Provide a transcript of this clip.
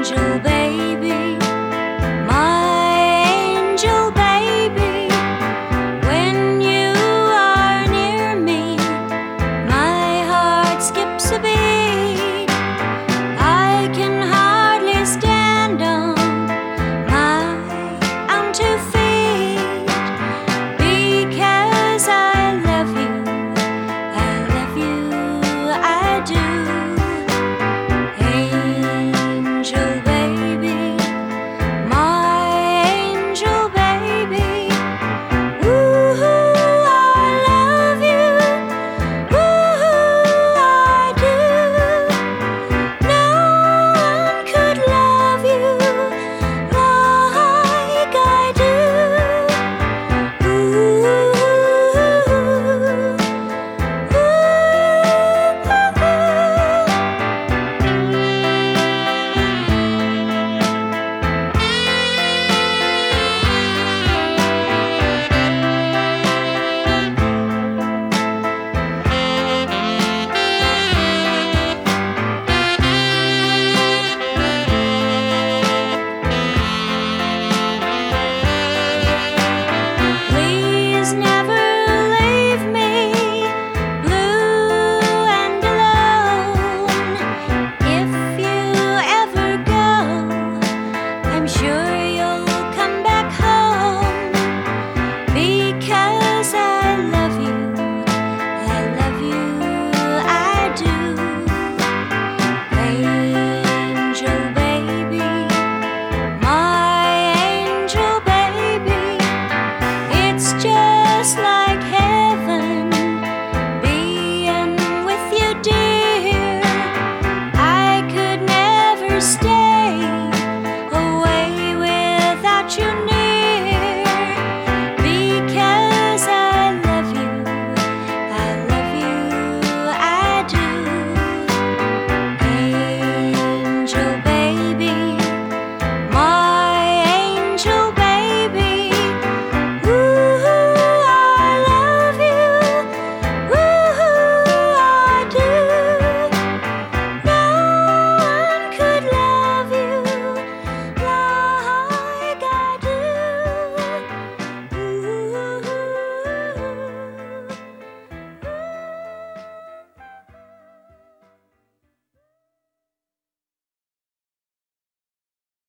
angel baby, my angel baby. When you are near me, my heart skips a beat. I can hardly stand on my own 2 feet, because I love you, I do. Angel baby, my angel baby. Ooh, I love you. Ooh, I do. No one could love you like I do. Ooh, ooh, ooh. Please never leave me blue and alone. If you ever go, I'm sure you'll come back home, because I love you, I do. Angel baby, my angel baby. It's just like heaven being with you, dear. I could never stay